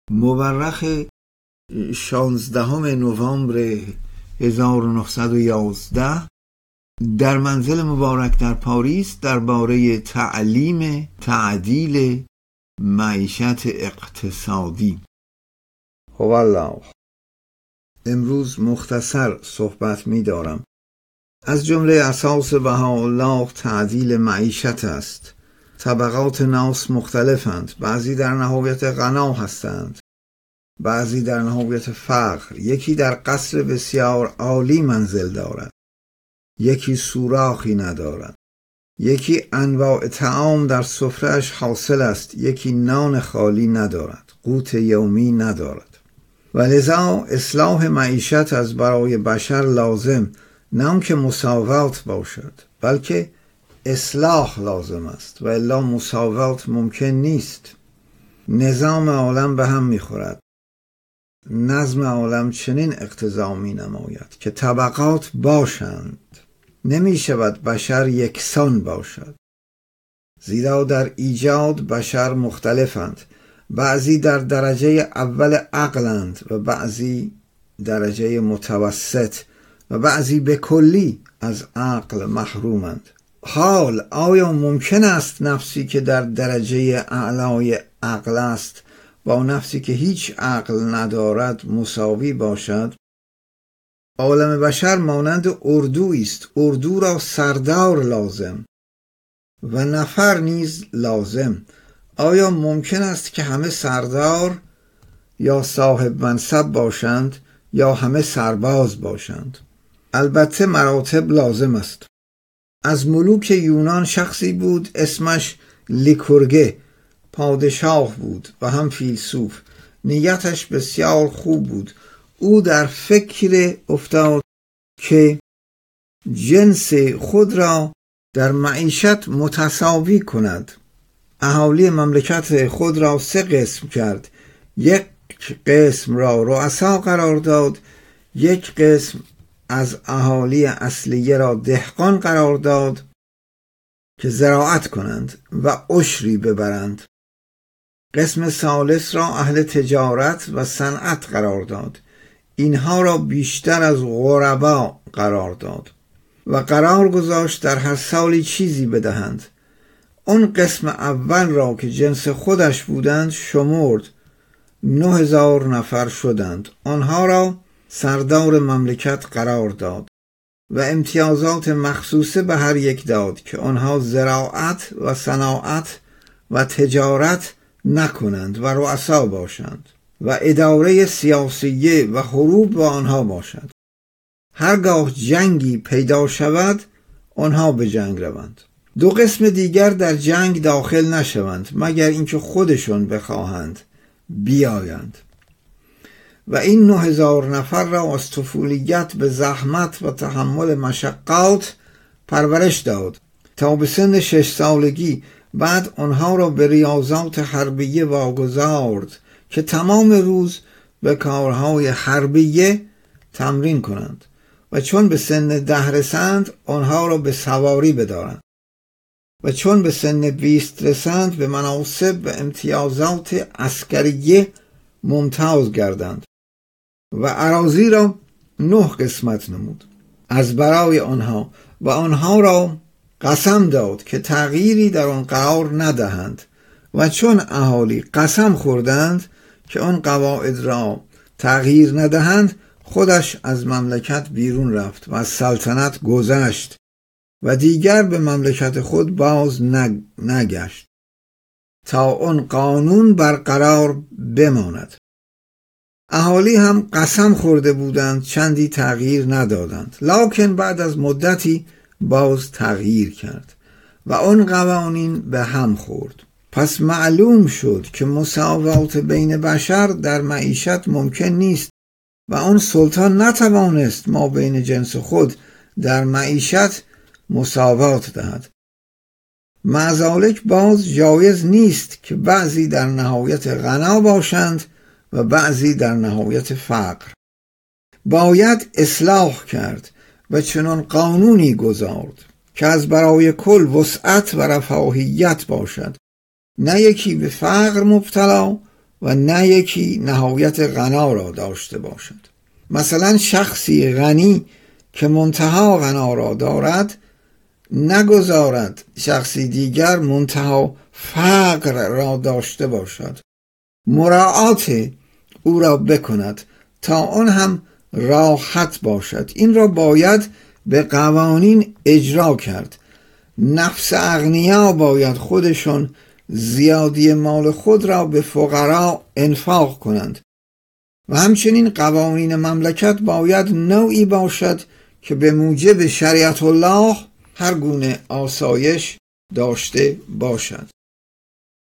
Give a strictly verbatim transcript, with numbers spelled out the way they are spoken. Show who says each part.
Speaker 1: مورخ شانزدهم نوامبر هزار و نهصد و یازده در منزل مبارک در پاریس درباره تعلیم تعدیل معیشت اقتصادی. هوالله. امروز مختصر صحبت می دارم. از جمله اساس بهاءالله تعدیل معیشت است. طبقات ناس مختلفند. بعضی در نهایت غنا هستند، بعضی در نهایت فقر. یکی در قصر بسیار عالی منزل دارد، یکی سوراخی ندارد. یکی انواع طعام در سفره‌اش حاصل است، یکی نان خالی ندارد، قوت یومی ندارد. ولذا اصلاح معیشت از برای بشر لازم نه که مساوات باشد، بلکه اصلاح لازم است، و الا مساوات ممکن نیست. نظام عالم به هم میخورد. نظم عالم چنین اقتضا می نماید که طبقات باشند. نمی شود بشر یکسان باشد، زیرا در ایجاد بشر مختلفند. بعضی در درجه اول عقلند و بعضی درجه متوسط و بعضی به کلی از عقل محرومند. حال آیا ممکن است نفسی که در درجه اعلای عقل است با نفسی که هیچ عقل ندارد مساوی باشد؟ عالم بشر مانند اردویی است. اردو را سردار لازم و نفر نیز لازم. آیا ممکن است که همه سردار یا صاحب منصب باشند یا همه سرباز باشند؟ البته مراتب لازم است. از ملوک یونان شخصی بود اسمش لیکورگه. پادشاه بود و هم فیلسوف. نیتش بسیار خوب بود. او در فکر افتاد که جنس خود را در معیشت متساوی کند. اهالی مملکت خود را سه قسم کرد. یک قسم را رؤسا قرار داد، یک قسم از اهالی اصلیه را دهقان قرار داد که زراعت کنند و عشری ببرند. قسم ثالث را اهل تجارت و صنعت قرار داد. اینها را بیشتر از غربا قرار داد و قرار گذاشت در هر سالی چیزی بدهند. اون قسم اول را که جنس خودش بودند شمرد. نه هزار نفر شدند. آنها را سردار مملکت قرار داد و امتیازات مخصوصه به هر یک داد که آنها زراعت و صناعت و تجارت نکنند و رؤسا باشند و اداره سیاسیه و حروب با آنها باشد. هرگاه جنگی پیدا شود آنها به جنگ روند. دو قسم دیگر در جنگ داخل نشوند مگر اینکه خودشون بخواهند بیایند. و این نه هزار نفر را از طفولیت به زحمت و تحمل مشقات پرورش داد تا به سن شش سالگی. بعد آنها را به ریاضات حربیه واگذارد که تمام روز به کارهای حربیه تمرین کنند و چون به سن ده رسند آنها را به سواری بدارند و چون به سن بیست رسند به مناصب و امتیازات عسکریه ممتاز گردند و اراضی را نه قسمت نمود از برای آنها و آنها را قسم داد که تغییری در آن قرار ندهند. و چون اهالی قسم خوردند که آن قواعد را تغییر ندهند خودش از مملکت بیرون رفت و از سلطنت گذشت و دیگر به مملکت خود باز نگشت تا آن قانون برقرار بماند. اهالی هم قسم خورده بودند، چندی تغییر ندادند، لکن بعد از مدتی باز تغییر کرد و آن قوانین به هم خورد. پس معلوم شد که مساوات بین بشر در معیشت ممکن نیست و آن سلطان نتوانست ما بین جنس خود در معیشت مساوات دهد. معذالک باز جایز نیست که بعضی در نهایت غنا باشند و بعضی در نهایت فقر. باید اصلاح کرد و چنان قانونی گذارد که از برای کل وسعت و رفاهیت باشد، نه یکی به فقر مبتلا و نه یکی نهایت غنا را داشته باشد. مثلا شخصی غنی که منتها غنا را دارد نگذارد شخصی دیگر منتها فقر را داشته باشد، مراعات او را بکند تا آن هم راحت باشد. این را باید به قوانین اجرا کرد. نفس اغنیا باید خودشون زیادی مال خود را به فقرا انفاق کنند و همچنین قوانین مملکت باید نوعی باشد که به موجب شریعت الله هر گونه آسایش داشته باشد.